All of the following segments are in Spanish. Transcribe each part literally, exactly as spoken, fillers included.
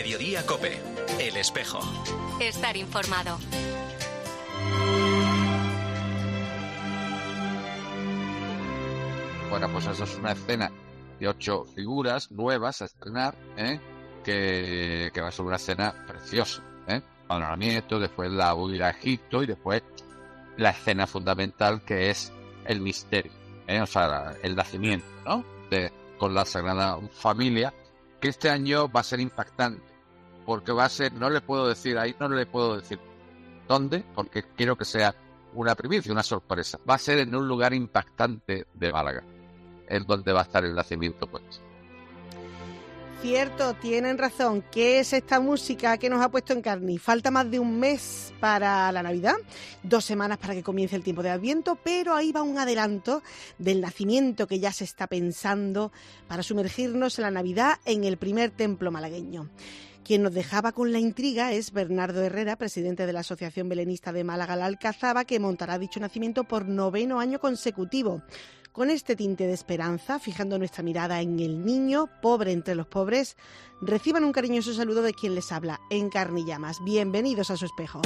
Mediodía COPE. El Espejo. Estar informado. Bueno, pues eso es una escena de ocho figuras nuevas a estrenar, ¿eh? que, que va a ser una escena preciosa, ¿eh? Panoramiento, después la huida a Egipto y después la escena fundamental que es el misterio, ¿eh? O sea, el nacimiento, ¿no? De, con la Sagrada Familia, que este año va a ser impactante, porque va a ser, no le puedo decir ahí, no le puedo decir dónde, porque quiero que sea una primicia, una sorpresa. Va a ser en un lugar impactante de Málaga, en donde va a estar el nacimiento, pues. Cierto, tienen razón. ¿Qué es esta música que nos ha puesto en carne? Falta más de un mes para la Navidad, dos semanas para que comience el tiempo de Adviento, pero ahí va un adelanto del nacimiento que ya se está pensando para sumergirnos en la Navidad en el primer templo malagueño. Quien nos dejaba con la intriga es Bernardo Herrera, presidente de la Asociación Belenista de Málaga La Alcazaba, que montará dicho nacimiento por noveno año consecutivo. Con este tinte de esperanza, fijando nuestra mirada en el niño, pobre entre los pobres, reciban un cariñoso saludo de quien les habla, en carne y llamas. Bienvenidos a su espejo.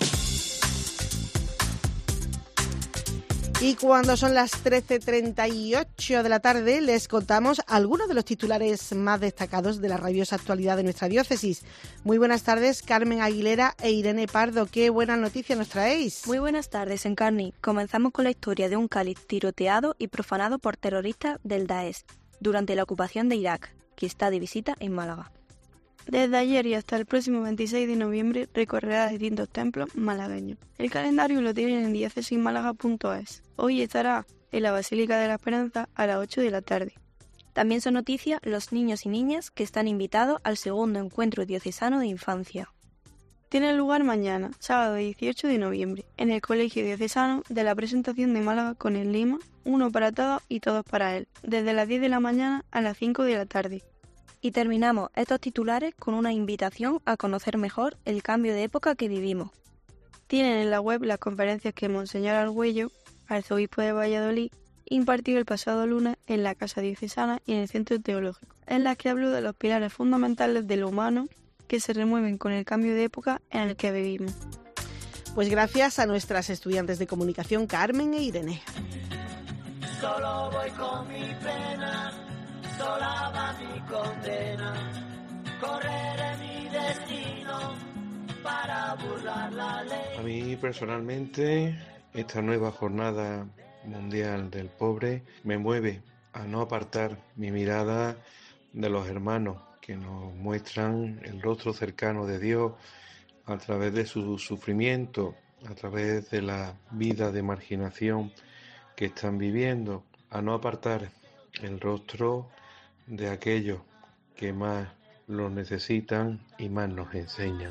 Y cuando son las trece treinta y ocho de la tarde, les contamos algunos de los titulares más destacados de la rabiosa actualidad de nuestra diócesis. Muy buenas tardes, Carmen Aguilera e Irene Pardo. ¿Qué buenas noticias nos traéis? Muy buenas tardes, Encarni. Comenzamos con la historia de un cáliz tiroteado y profanado por terroristas del Daesh durante la ocupación de Irak, que está de visita en Málaga. Desde ayer y hasta el próximo veintiséis de noviembre recorrerá distintos templos malagueños. El calendario lo tienen en diócesis málaga punto es. Hoy estará en la Basílica de la Esperanza a las ocho de la tarde. También son noticia los niños y niñas que están invitados al segundo encuentro diocesano de infancia. Tiene lugar mañana, sábado dieciocho de noviembre, en el Colegio Diocesano de la Presentación de Málaga con el lema Uno para todos y todos para él, desde las diez de la mañana a las cinco de la tarde. Y terminamos estos titulares con una invitación a conocer mejor el cambio de época que vivimos. Tienen en la web las conferencias que Monseñor Argüello, arzobispo de Valladolid, impartió el pasado lunes en la Casa Diocesana y en el Centro Teológico, en las que habló de los pilares fundamentales de lo humano que se remueven con el cambio de época en el que vivimos. Pues gracias a nuestras estudiantes de comunicación Carmen e Irene. Solo voy con mi pena, sola va mi condena, correré mi destino para burlar la ley. A mí personalmente esta nueva jornada mundial del pobre me mueve a no apartar mi mirada de los hermanos que nos muestran el rostro cercano de Dios a través de su sufrimiento, a través de la vida de marginación que están viviendo, a no apartar el rostro de aquellos que más lo necesitan y más nos enseñan.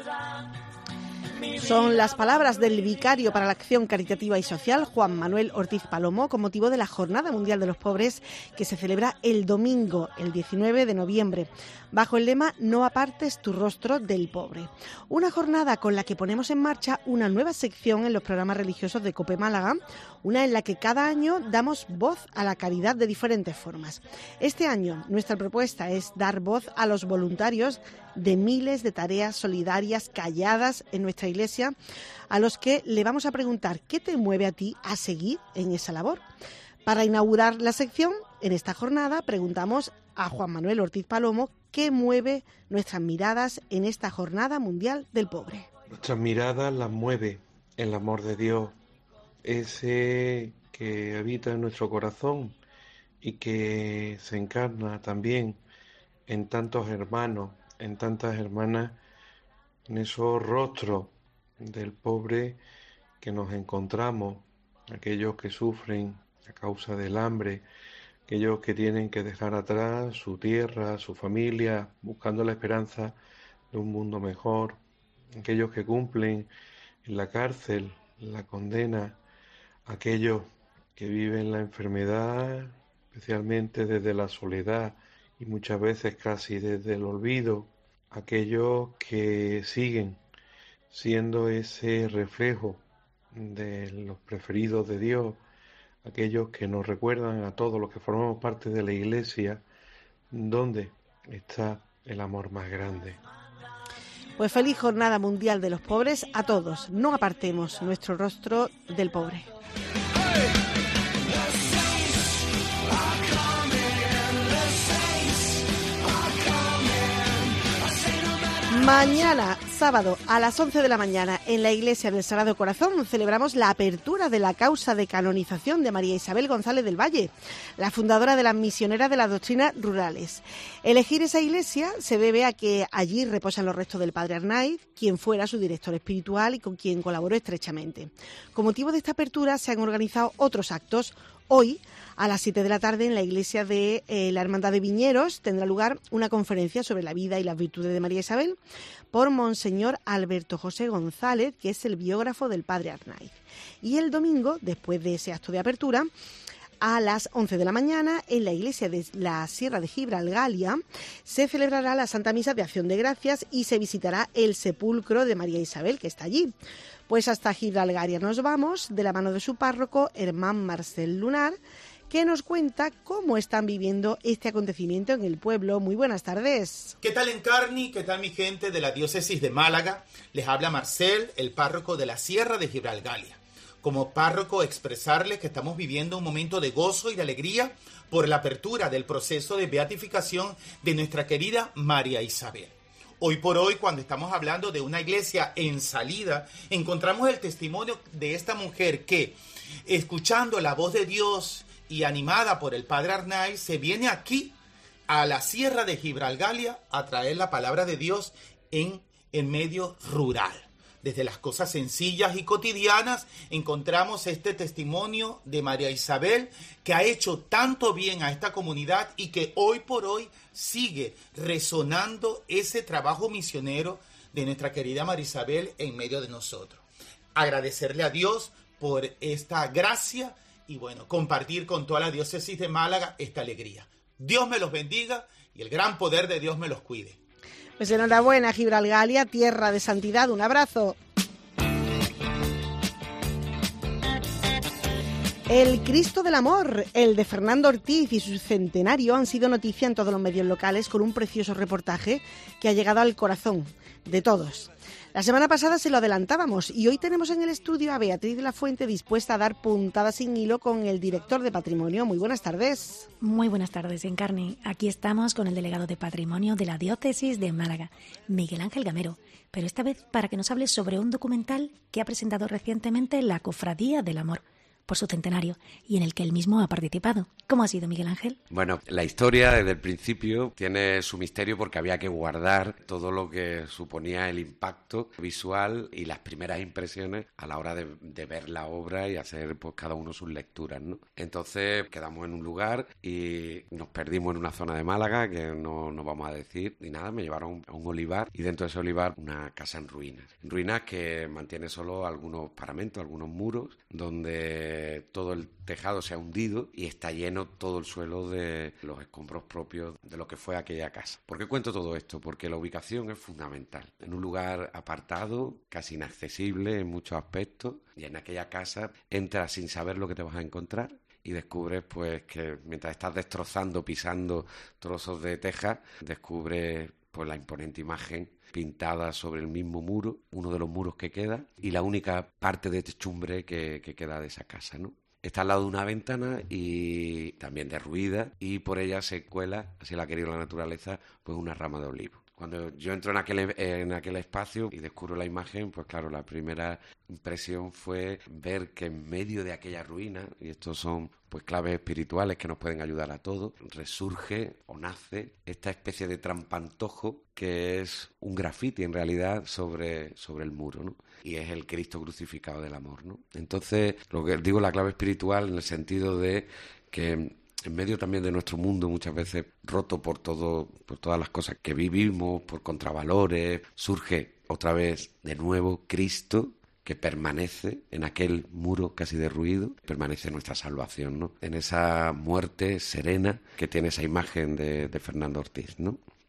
Son las palabras del vicario para la Acción Caritativa y Social, Juan Manuel Ortiz Palomo, con motivo de la Jornada Mundial de los Pobres, que se celebra el domingo, el diecinueve de noviembre, bajo el lema No apartes tu rostro del pobre. Una jornada con la que ponemos en marcha una nueva sección en los programas religiosos de COPE Málaga, una en la que cada año damos voz a la caridad de diferentes formas. Este año nuestra propuesta es dar voz a los voluntarios de miles de tareas solidarias calladas en nuestra Iglesia, a los que le vamos a preguntar ¿qué te mueve a ti a seguir en esa labor? Para inaugurar la sección, en esta jornada preguntamos a Juan Manuel Ortiz Palomo qué mueve nuestras miradas en esta Jornada Mundial del Pobre. Nuestras miradas las mueve el amor de Dios, ese que habita en nuestro corazón y que se encarna también en tantos hermanos, en tantas hermanas, en esos rostros del pobre que nos encontramos, aquellos que sufren a causa del hambre, aquellos que tienen que dejar atrás su tierra, su familia, buscando la esperanza de un mundo mejor, aquellos que cumplen en la cárcel la condena, aquellos que viven la enfermedad, especialmente desde la soledad y muchas veces casi desde el olvido, aquellos que siguen siendo ese reflejo de los preferidos de Dios, aquellos que nos recuerdan a todos los que formamos parte de la Iglesia dónde está el amor más grande. Pues feliz Jornada Mundial de los Pobres a todos. No apartemos nuestro rostro del pobre. Mañana, sábado, a las once de la mañana, en la Iglesia del Sagrado Corazón, celebramos la apertura de la causa de canonización de María Isabel González del Valle, la fundadora de las Misioneras de las Doctrinas Rurales. Elegir esa iglesia se debe a que allí reposan los restos del padre Arnaiz, quien fuera su director espiritual y con quien colaboró estrechamente. Con motivo de esta apertura se han organizado otros actos. Hoy, a las siete de la tarde, en la iglesia de eh, la Hermandad de Viñeros, tendrá lugar una conferencia sobre la vida y las virtudes de María Isabel por Monseñor Alberto José González, que es el biógrafo del padre Arnaiz. Y el domingo, después de ese acto de apertura, a las once de la mañana, en la iglesia de la Sierra de Gibralgalia, se celebrará la Santa Misa de Acción de Gracias y se visitará el sepulcro de María Isabel, que está allí. Pues hasta Gibralgalia nos vamos, de la mano de su párroco, Hermán Marcel Lunar, que nos cuenta cómo están viviendo este acontecimiento en el pueblo. Muy buenas tardes. ¿Qué tal, Encarni? ¿Qué tal, mi gente de la diócesis de Málaga? Les habla Marcel, el párroco de la Sierra de Gibralgalia. Como párroco, expresarles que estamos viviendo un momento de gozo y de alegría por la apertura del proceso de beatificación de nuestra querida María Isabel. Hoy por hoy, cuando estamos hablando de una iglesia en salida, encontramos el testimonio de esta mujer que, escuchando la voz de Dios y animada por el padre Arnaiz, se viene aquí a la Sierra de Gibralgalia a traer la palabra de Dios en el medio rural. Desde las cosas sencillas y cotidianas encontramos este testimonio de María Isabel, que ha hecho tanto bien a esta comunidad y que hoy por hoy sigue resonando ese trabajo misionero de nuestra querida María Isabel en medio de nosotros. Agradecerle a Dios por esta gracia y bueno, compartir con toda la diócesis de Málaga esta alegría. Dios me los bendiga y el gran poder de Dios me los cuide. Pues enhorabuena, Gibralgalia, tierra de santidad. Un abrazo. El Cristo del Amor, el de Fernando Ortiz y su centenario han sido noticia en todos los medios locales con un precioso reportaje que ha llegado al corazón de todos. La semana pasada se lo adelantábamos y hoy tenemos en el estudio a Beatriz de la Fuente dispuesta a dar puntadas sin hilo con el director de Patrimonio. Muy buenas tardes. Muy buenas tardes, Encarni. Aquí estamos con el delegado de Patrimonio de la Diócesis de Málaga, Miguel Ángel Gamero, pero esta vez para que nos hable sobre un documental que ha presentado recientemente la Cofradía del Amor por su centenario y en el que él mismo ha participado. ¿Cómo ha sido, Miguel Ángel? Bueno, la historia desde el principio tiene su misterio porque había que guardar todo lo que suponía el impacto visual y las primeras impresiones a la hora de, de ver la obra y hacer pues cada uno sus lecturas, ¿no? Entonces quedamos en un lugar y nos perdimos en una zona de Málaga que no, no vamos a decir ni nada. Me llevaron a un olivar y dentro de ese olivar una casa en ruinas. En ruinas que mantiene solo algunos paramentos, algunos muros, donde todo el tejado se ha hundido y está lleno todo el suelo de los escombros propios de lo que fue aquella casa. ¿Por qué cuento todo esto? Porque la ubicación es fundamental. En un lugar apartado, casi inaccesible en muchos aspectos, y en aquella casa entras sin saber lo que te vas a encontrar y descubres pues que mientras estás destrozando, pisando trozos de teja, descubres pues la imponente imagen pintada sobre el mismo muro, uno de los muros que queda, y la única parte de techumbre que, que queda de esa casa, ¿no? Está al lado de una ventana y también derruida, y por ella se cuela, así la ha querido la naturaleza, pues una rama de olivo. Cuando yo entro en aquel, en aquel espacio y descubro la imagen, pues claro, la primera impresión fue ver que en medio de aquella ruina, y estos son pues claves espirituales que nos pueden ayudar a todos, resurge o nace esta especie de trampantojo que es un grafiti en realidad sobre, sobre el muro, ¿no? Y es el Cristo crucificado del amor, ¿no? Entonces, lo que digo, la clave espiritual en el sentido de que en medio también de nuestro mundo muchas veces roto por todo, por todas las cosas que vivimos, por contravalores, surge otra vez de nuevo Cristo, que permanece en aquel muro casi derruido, permanece nuestra salvación, ¿no? En esa muerte serena que tiene esa imagen de, de Fernando Ortiz, ¿no?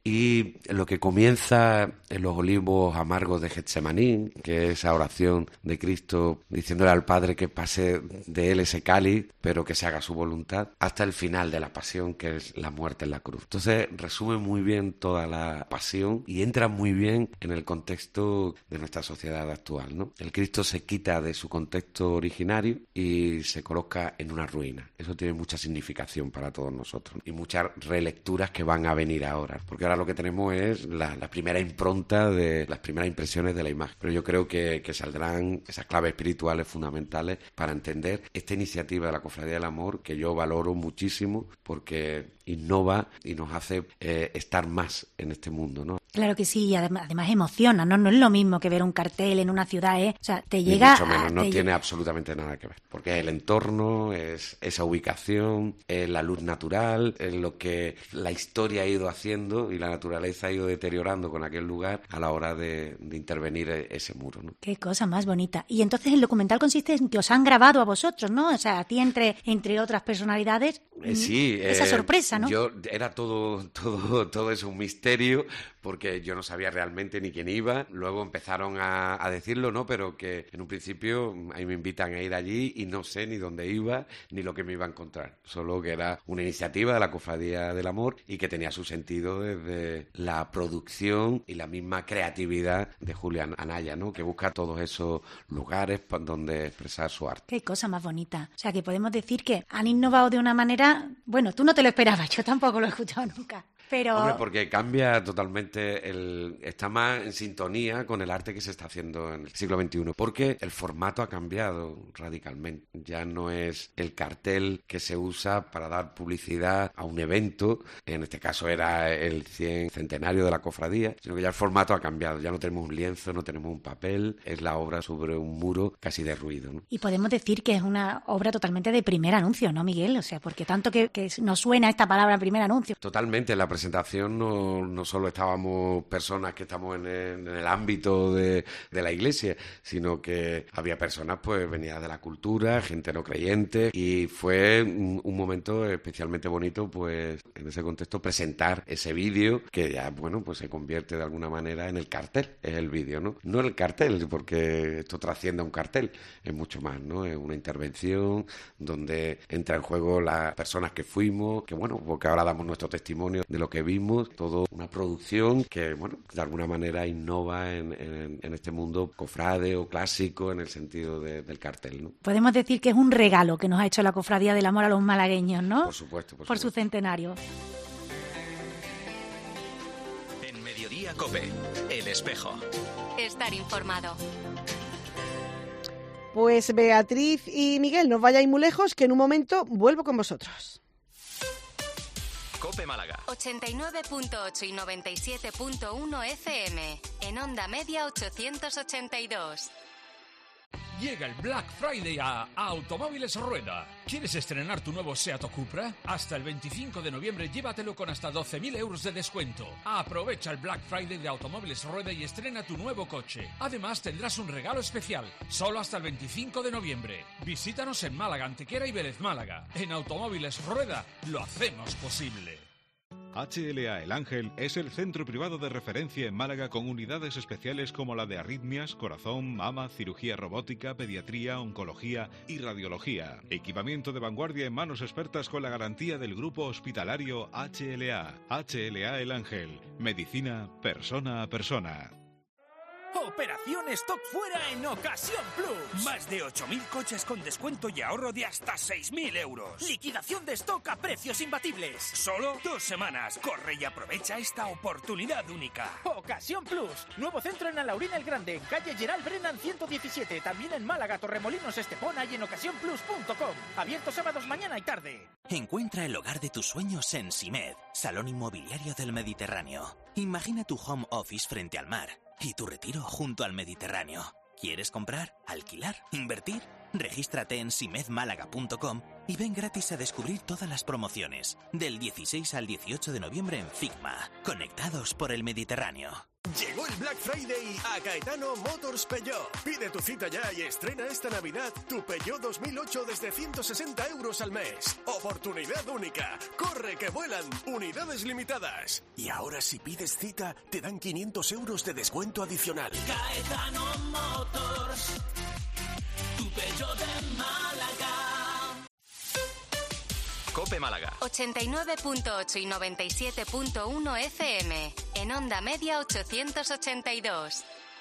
Y lo que comienza en los olivos amargos de Getsemaní, que es esa oración de Cristo diciéndole al Padre que pase de él ese cáliz, pero que se haga su voluntad, hasta el final de la pasión, que es la muerte en la cruz. Entonces resume muy bien toda la pasión y entra muy bien en el contexto de nuestra sociedad actual, ¿no? El Cristo se quita de su contexto originario y se coloca en una ruina. Eso tiene mucha significación para todos nosotros y muchas relecturas que van a venir ahora, porque ahora lo que tenemos es la, la primera impronta de las primeras impresiones de la imagen. Pero yo creo que, que saldrán esas claves espirituales fundamentales para entender esta iniciativa de la Cofradía del Amor, que yo valoro muchísimo porque innova y nos hace eh, estar más en este mundo, ¿no? Claro que sí, y además, además emociona, ¿no? No es lo mismo que ver un cartel en una ciudad, ¿eh? O sea, te llega... Ni mucho menos, a, no te tiene llega... absolutamente nada que ver. Porque es el entorno, es esa ubicación, es la luz natural, es lo que la historia ha ido haciendo y la naturaleza ha ido deteriorando con aquel lugar a la hora de, de intervenir ese muro, ¿no? Qué cosa más bonita. Y entonces el documental consiste en que os han grabado a vosotros, ¿no? O sea, a ti entre, entre otras personalidades, eh, sí, esa eh, sorpresa, ¿no? Yo, era todo, todo, todo eso un misterio, porque yo no sabía realmente ni quién iba. Luego empezaron a, a decirlo, ¿no? Pero que en un principio ahí me invitan a ir allí y no sé ni dónde iba ni lo que me iba a encontrar. Solo que era una iniciativa de la Cofradía del Amor y que tenía su sentido desde la producción y la misma creatividad de Julián Anaya, ¿no? Que busca todos esos lugares donde expresar su arte. Qué cosa más bonita. O sea, que podemos decir que han innovado de una manera... Bueno, tú no te lo esperabas, yo tampoco lo he escuchado nunca. Pero... Hombre, porque cambia totalmente, el está más en sintonía con el arte que se está haciendo en el siglo veintiuno, porque el formato ha cambiado radicalmente. Ya no es el cartel que se usa para dar publicidad a un evento, en este caso era el cien centenario de la cofradía, sino que ya el formato ha cambiado. Ya no tenemos un lienzo, no tenemos un papel, es la obra sobre un muro casi derruido, ¿no? Y podemos decir que es una obra totalmente de primer anuncio, ¿no, Miguel? O sea, porque tanto que, que nos suena esta palabra primer anuncio. Totalmente, la presentación no, no solo estábamos personas que estamos en el, en el ámbito de, de la iglesia, sino que había personas pues venidas de la cultura, gente no creyente, y fue un, un momento especialmente bonito pues en ese contexto presentar ese vídeo que ya bueno pues se convierte de alguna manera en el cartel, es el vídeo, ¿no? No el cartel, porque esto trasciende a un cartel, es mucho más, ¿no? Es una intervención donde entra en juego las personas que fuimos, que bueno, porque ahora damos nuestro testimonio de lo que vimos, todo una producción que, bueno, de alguna manera innova en, en, en este mundo cofrade o clásico en el sentido de, del cartel, ¿no? Podemos decir que es un regalo que nos ha hecho la Cofradía del Amor a los malagueños, ¿no? Por supuesto, por, por supuesto. su centenario. En Mediodía COPE, El Espejo. Estar informado. Pues Beatriz y Miguel, no vayáis muy lejos, que en un momento vuelvo con vosotros. COPE Málaga. ochenta y nueve punto ocho y noventa y siete punto uno F M. En onda media ochocientos ochenta y dos. Llega el Black Friday a Automóviles Rueda. ¿Quieres estrenar tu nuevo Seat o Cupra? Hasta el veinticinco de noviembre llévatelo con hasta doce mil euros de descuento. Aprovecha el Black Friday de Automóviles Rueda y estrena tu nuevo coche. Además tendrás un regalo especial, solo hasta el veinticinco de noviembre. Visítanos en Málaga, Antequera y Vélez Málaga. En Automóviles Rueda lo hacemos posible. H L A El Ángel es el centro privado de referencia en Málaga con unidades especiales como la de arritmias, corazón, mama, cirugía robótica, pediatría, oncología y radiología. Equipamiento de vanguardia en manos expertas con la garantía del grupo hospitalario H L A. H L A El Ángel. Medicina persona a persona. Operación Stock Fuera en Ocasión Plus. Más de ocho mil coches con descuento y ahorro de hasta seis mil euros. Liquidación de stock a precios imbatibles. Solo dos semanas. Corre y aprovecha esta oportunidad única. Ocasión Plus. Nuevo centro en Alaurina el Grande, en calle Gerald Brennan ciento diecisiete. También en Málaga, Torremolinos, Estepona y en ocasión plus punto com. Abierto sábados mañana y tarde. Encuentra el hogar de tus sueños en Simed, Salón Inmobiliario del Mediterráneo. Imagina tu home office frente al mar y tu retiro junto al Mediterráneo. ¿Quieres comprar, alquilar, invertir? Regístrate en simed málaga punto com y ven gratis a descubrir todas las promociones. Del dieciséis al dieciocho de noviembre en Figma. Conectados por el Mediterráneo. Llegó el Black Friday a Caetano Motors Peugeot. Pide tu cita ya y estrena esta Navidad tu Peugeot dos mil ocho desde ciento sesenta euros al mes. Oportunidad única. Corre que vuelan. Unidades limitadas. Y ahora si pides cita, te dan quinientos euros de descuento adicional. Caetano Motors, tu Peugeot de Málaga. COPE Málaga. ochenta y nueve punto ocho y noventa y siete punto uno F M. En onda media ochocientos ochenta y dos.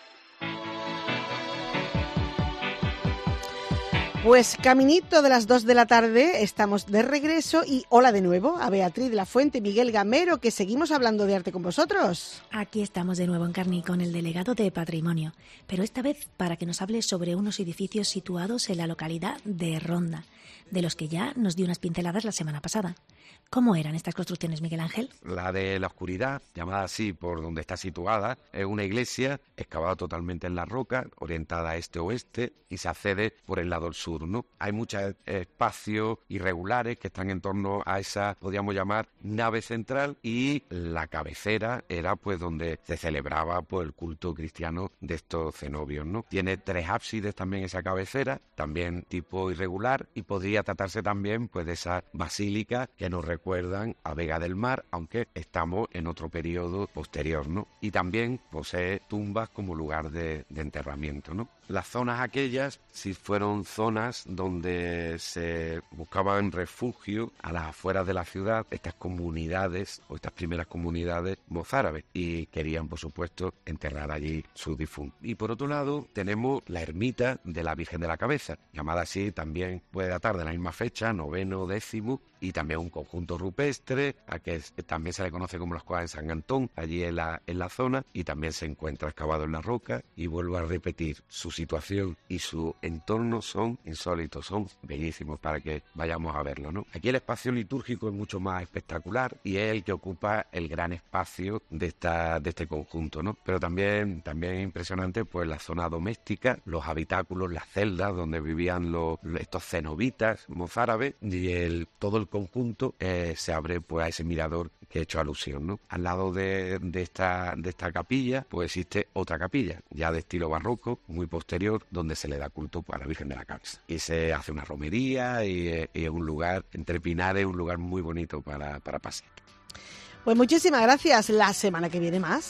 Pues caminito de las dos de la tarde, estamos de regreso y hola de nuevo a Beatriz de la Fuente, Miguel Gamero, que seguimos hablando de arte con vosotros. Aquí estamos de nuevo en Carni con el delegado de Patrimonio, pero esta vez para que nos hable sobre unos edificios situados en la localidad de Ronda, de los que ya nos dio unas pinceladas la semana pasada. ¿Cómo eran estas construcciones, Miguel Ángel? La de la Oscuridad, llamada así por donde está situada, es una iglesia excavada totalmente en la roca, orientada este-oeste, y se accede por el lado sur, ¿no? Hay muchos espacios irregulares que están en torno a esa, podríamos llamar, nave central, y la cabecera era pues donde se celebraba pues el culto cristiano de estos cenobios, ¿no? Tiene tres ábsides también esa cabecera, también tipo irregular, y podría tratarse también pues de esa basílica que nos recuerdan a Vega del Mar, aunque estamos en otro periodo posterior, ¿no? Y también posee tumbas como lugar de, de enterramiento, ¿no? Las zonas aquellas sí fueron zonas donde se buscaban refugio a las afueras de la ciudad estas comunidades o estas primeras comunidades mozárabes, y querían, por supuesto, enterrar allí sus difuntos. Y por otro lado tenemos la ermita de la Virgen de la Cabeza, llamada así, también puede datar de la misma fecha, noveno, décimo, y también un conjunto rupestre, a que también se le conoce como las Cuevas de San Antón, allí en la, en la zona, y también se encuentra excavado en la roca, y vuelvo a repetir, su situación y su entorno son insólitos, son bellísimos para que vayamos a verlo, ¿no? Aquí el espacio litúrgico es mucho más espectacular y es el que ocupa el gran espacio de esta de este conjunto, ¿no? Pero también también es impresionante pues la zona doméstica, los habitáculos, las celdas donde vivían los estos cenobitas mozárabes, y el todo el conjunto eh, se abre pues a ese mirador que he hecho alusión, ¿no? Al lado de, de esta de esta capilla pues existe otra capilla ya de estilo barroco, muy posterior, donde se le da culto a la Virgen de la Cabeza. Y se hace una romería y, y es un lugar, entre pinares, un lugar muy bonito para, para pasear. Pues muchísimas gracias. La semana que viene más.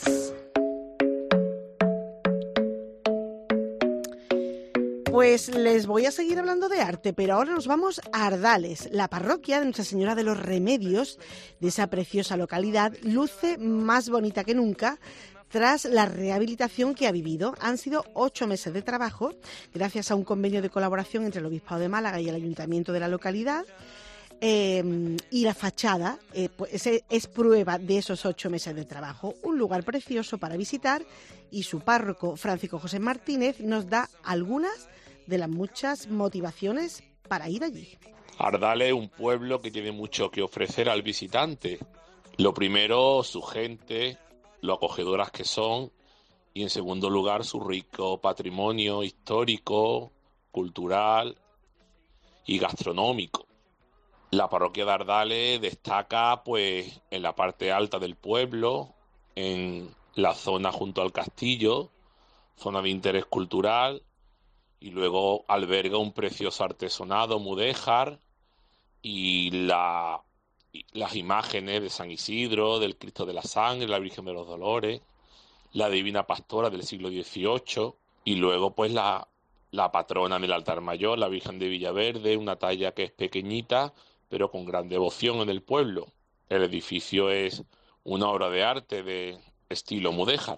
Pues les voy a seguir hablando de arte, pero ahora nos vamos a Ardales. La parroquia de Nuestra Señora de los Remedios, de esa preciosa localidad, luce más bonita que nunca tras la rehabilitación que ha vivido. Han sido ocho meses de trabajo, gracias a un convenio de colaboración entre el Obispado de Málaga y el Ayuntamiento de la localidad. Eh, y la fachada eh, pues es, es prueba de esos ocho meses de trabajo. Un lugar precioso para visitar, y su párroco, Francisco José Martínez, nos da algunas de las muchas motivaciones para ir allí. Ardales es un pueblo que tiene mucho que ofrecer al visitante. Lo primero, su gente, lo acogedoras que son, y en segundo lugar su rico patrimonio histórico, cultural y gastronómico. La parroquia de Ardales destaca pues en la parte alta del pueblo, en la zona junto al castillo, zona de interés cultural, y luego alberga un precioso artesonado mudéjar y la las imágenes de San Isidro, del Cristo de la Sangre, la Virgen de los Dolores, la Divina Pastora del siglo dieciocho, y luego pues la, la patrona del altar mayor, la Virgen de Villaverde, una talla que es pequeñita, pero con gran devoción en el pueblo. El edificio es una obra de arte de estilo mudéjar.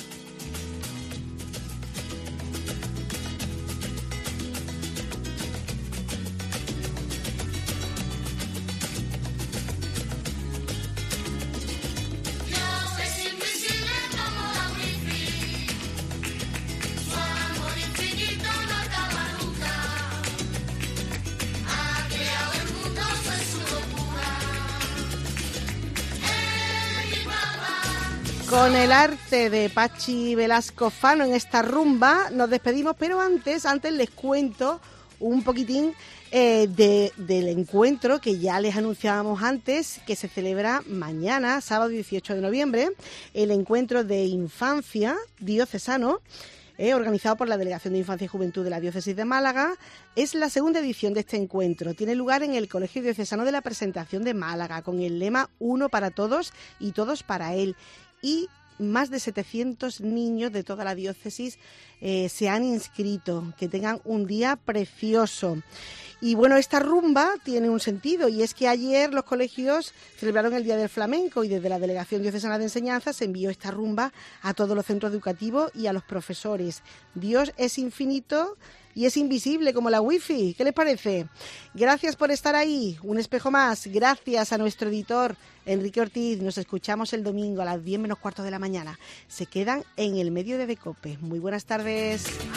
Con el arte de Pachi Velasco Fano en esta rumba nos despedimos, pero antes, antes les cuento un poquitín eh, de, del encuentro que ya les anunciábamos antes, que se celebra mañana, sábado dieciocho de noviembre, el encuentro de infancia diocesano, Eh, organizado por la Delegación de Infancia y Juventud de la Diócesis de Málaga. Es la segunda edición de este encuentro. Tiene lugar en el Colegio Diocesano de la Presentación de Málaga, con el lema Uno para todos y todos para él. Y más de setecientos niños de toda la diócesis eh, se han inscrito. Que tengan un día precioso. Y bueno, esta rumba tiene un sentido, y es que ayer los colegios celebraron el Día del Flamenco y desde la Delegación Diocesana de Enseñanza se envió esta rumba a todos los centros educativos y a los profesores. Dios es infinito y es invisible como la wifi. ¿Qué les parece? Gracias por estar ahí. Un espejo más. Gracias a nuestro editor Enrique Ortiz. Nos escuchamos el domingo a las diez menos cuarto de la mañana. Se quedan en el Mediodía de COPE. Muy buenas tardes.